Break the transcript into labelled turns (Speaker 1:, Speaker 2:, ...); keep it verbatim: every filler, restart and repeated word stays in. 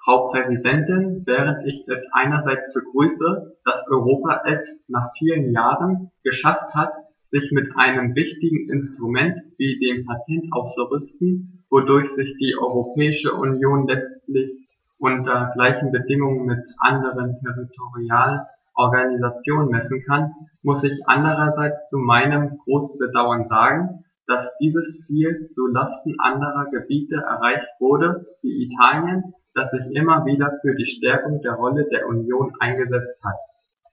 Speaker 1: Frau Präsidentin, während ich es einerseits begrüße, dass Europa es nach vielen Jahren geschafft hat, sich mit einem wichtigen Instrument wie dem Patent auszurüsten, wodurch sich die Europäische Union letztlich unter gleichen Bedingungen mit anderen territorialen Organisationen messen kann, muss ich andererseits zu meinem großen Bedauern sagen, dass dieses Ziel zu Lasten anderer Gebiete erreicht wurde, wie Italien, das sich immer wieder für die Stärkung der Rolle der Union eingesetzt hat.